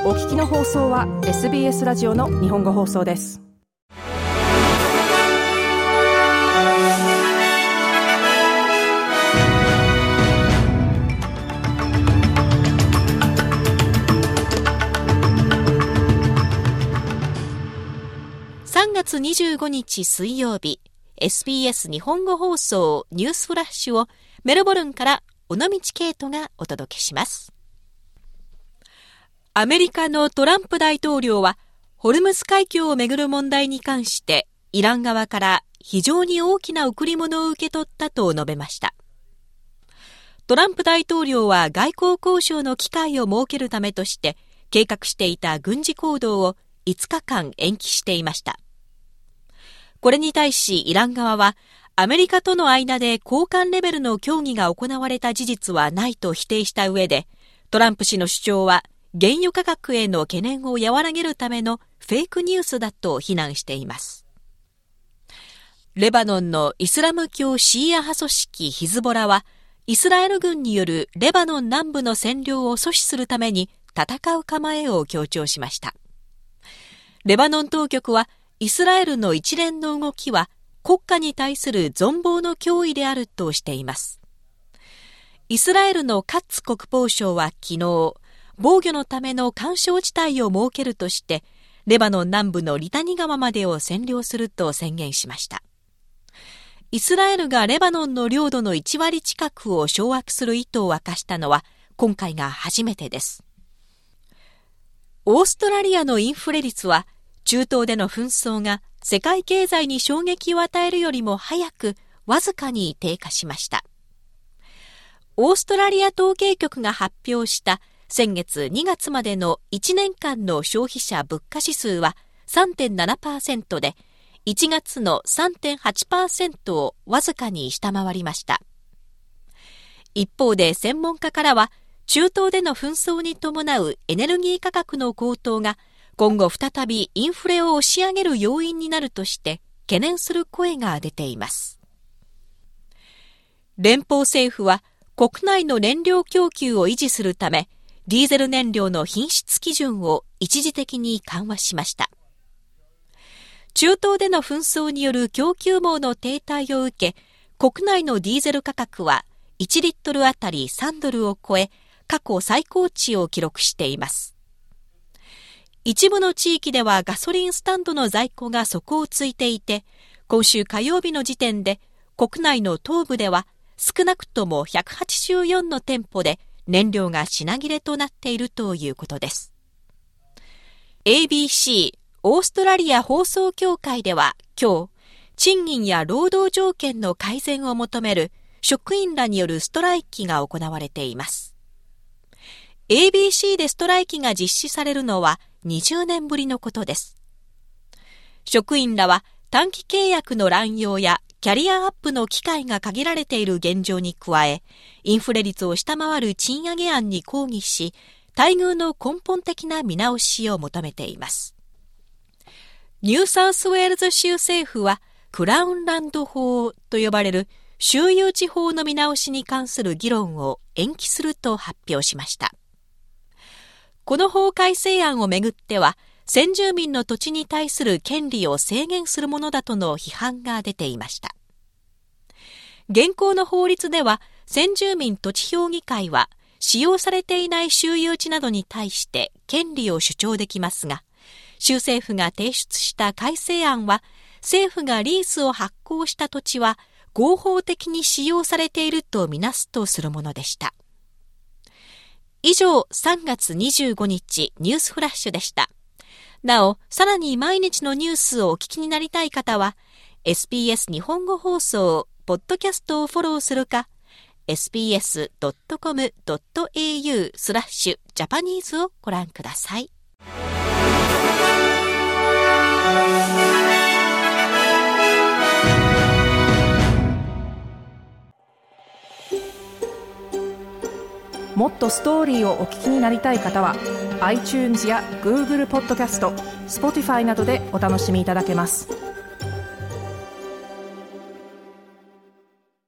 お聞きの放送は SBS ラジオの日本語放送です。 3月25日水曜日、SBS 日本語放送ニュースフラッシュをメルボルンから尾道ケイトがお届けします。アメリカのトランプ大統領はホルムズ海峡をめぐる問題に関してイラン側から非常に大きな贈り物を受け取ったと述べました。トランプ大統領は外交交渉の機会を設けるためとして計画していた軍事行動を5日間延期していました。これに対しイラン側はアメリカとの間で高官レベルの協議が行われた事実はないと否定した上で、トランプ氏の主張は原油価格への懸念を和らげるためのフェイクニュースだと非難しています。レバノンのイスラム教シーア派組織ヒズボラは、イスラエル軍によるレバノン南部の占領を阻止するために戦う構えを強調しました。レバノン当局は、イスラエルの一連の動きは国家に対する存亡の脅威であるとしています。イスラエルのカッツ国防相は昨日、防御のための緩衝地帯を設けるとして、レバノン南部のリタニ川までを占領すると宣言しました。イスラエルがレバノンの領土の1割近くを掌握する意図を明かしたのは今回が初めてです。オーストラリアのインフレ率は、中東での紛争が世界経済に衝撃を与えるよりも早くわずかに低下しました。オーストラリア統計局が発表した先月2月までの1年間の消費者物価指数は 3.7% で、1月の 3.8% をわずかに下回りました。一方で専門家からは、中東での紛争に伴うエネルギー価格の高騰が今後再びインフレを押し上げる要因になるとして懸念する声が出ています。連邦政府は国内の燃料供給を維持するため、ディーゼル燃料の品質基準を一時的に緩和しました。中東での紛争による供給網の停滞を受け、国内のディーゼル価格は1リットルあたり3ドルを超え、過去最高値を記録しています。一部の地域ではガソリンスタンドの在庫が底をついていて、今週火曜日の時点で国内の東部では少なくとも184の店舗で燃料が品切れとなっているということです。ABC オーストラリア放送協会では今日、賃金や労働条件の改善を求める職員らによるストライキが行われています。ABC でストライキが実施されるのは20年ぶりのことです。職員らは短期契約の乱用やキャリアアップの機会が限られている現状に加え、インフレ率を下回る賃上げ案に抗議し、待遇の根本的な見直しを求めています。ニューサウスウェールズ州政府は、クラウンランド法と呼ばれる州有地法の見直しに関する議論を延期すると発表しました。この法改正案をめぐっては、先住民の土地に対する権利を制限するものだとの批判が出ていました。現行の法律では、先住民土地評議会は、使用されていない州有地などに対して権利を主張できますが、州政府が提出した改正案は、政府がリースを発行した土地は合法的に使用されているとみなすとするものでした。以上、3月25日ニュースフラッシュでした。なお、さらに毎日のニュースをお聞きになりたい方は、SBS 日本語放送ポッドキャストをフォローするか、sbs.com.au/Japanese をご覧ください。 もっとストーリーをお聞きになりたい方は iTunes や Google ポッドキャスト、Spotify などでお楽しみいただけます。